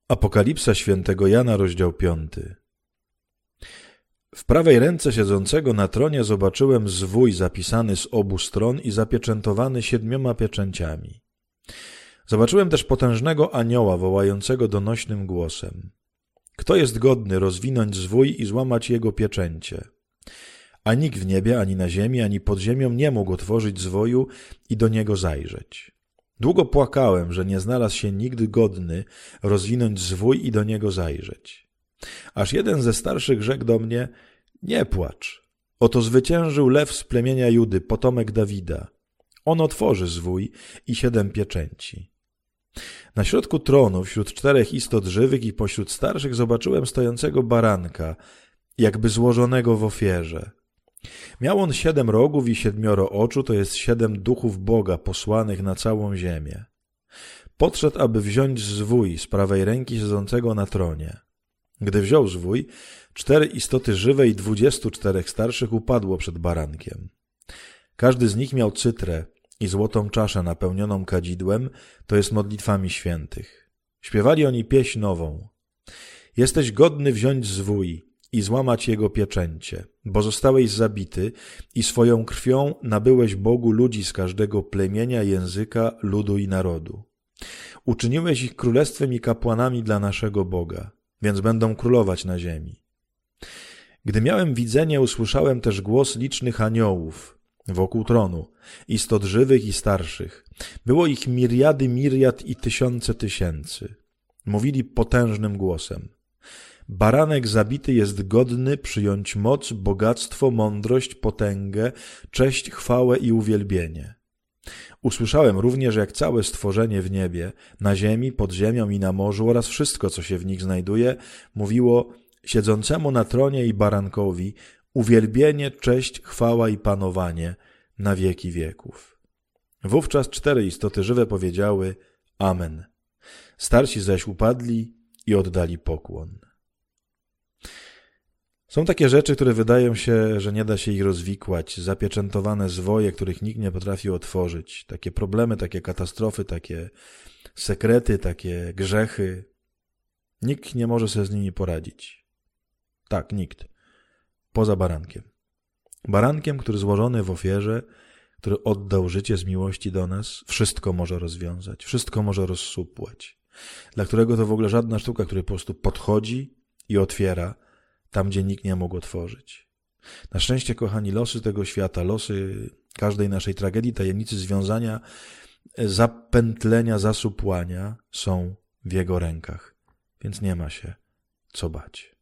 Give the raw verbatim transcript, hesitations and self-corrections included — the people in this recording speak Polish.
Apokalipsa świętego Jana, rozdział piąty. W prawej ręce siedzącego na tronie zobaczyłem zwój zapisany z obu stron i zapieczętowany siedmioma pieczęciami. Zobaczyłem też potężnego anioła wołającego donośnym głosem: Kto jest godny rozwinąć zwój i złamać jego pieczęcie? A nikt w niebie, ani na ziemi, ani pod ziemią nie mógł otworzyć zwoju i do niego zajrzeć. Długo płakałem, że nie znalazł się nigdy godny rozwinąć zwój i do niego zajrzeć. Aż jeden ze starszych rzekł do mnie: Nie płacz. Oto zwyciężył lew z plemienia Judy, potomek Dawida. On otworzy zwój i siedem pieczęci. Na środku tronu, wśród czterech istot żywych i pośród starszych zobaczyłem stojącego baranka, jakby złożonego w ofierze. Miał on siedem rogów i siedmioro oczu, to jest siedem duchów Boga posłanych na całą ziemię. Podszedł, aby wziąć zwój z prawej ręki siedzącego na tronie. Gdy wziął zwój, cztery istoty żywe i dwudziestu czterech starszych upadło przed barankiem. Każdy z nich miał cytrę i złotą czaszę napełnioną kadzidłem, to jest modlitwami świętych. Śpiewali oni pieśń nową. Jesteś godny wziąć zwój i złamać jego pieczęcie, bo zostałeś zabity i swoją krwią nabyłeś Bogu ludzi z każdego plemienia, języka, ludu i narodu. Uczyniłeś ich królestwem i kapłanami dla naszego Boga, więc będą królować na ziemi. Gdy miałem widzenie, usłyszałem też głos licznych aniołów wokół tronu, istot żywych i starszych. Było ich miriady miriad i tysiące tysięcy. Mówili potężnym głosem: Baranek zabity jest godny przyjąć moc, bogactwo, mądrość, potęgę, cześć, chwałę i uwielbienie. Usłyszałem również, jak całe stworzenie w niebie, na ziemi, pod ziemią i na morzu oraz wszystko, co się w nich znajduje, mówiło siedzącemu na tronie i barankowi: uwielbienie, cześć, chwała i panowanie na wieki wieków. Wówczas cztery istoty żywe powiedziały: Amen. Starsi zaś upadli i oddali pokłon. Są takie rzeczy, które wydają się, że nie da się ich rozwikłać, zapieczętowane zwoje, których nikt nie potrafi otworzyć, takie problemy, takie katastrofy, takie sekrety, takie grzechy. Nikt nie może sobie z nimi poradzić. Tak, nikt. Poza barankiem. Barankiem, który złożony w ofierze, który oddał życie z miłości do nas, wszystko może rozwiązać, wszystko może rozsupłać. Dla którego to w ogóle żadna sztuka, który po prostu podchodzi i otwiera tam, gdzie nikt nie mógł otworzyć. Na szczęście, kochani, losy tego świata, losy każdej naszej tragedii, tajemnicy związania, zapętlenia, zasupłania są w Jego rękach, więc nie ma się co bać.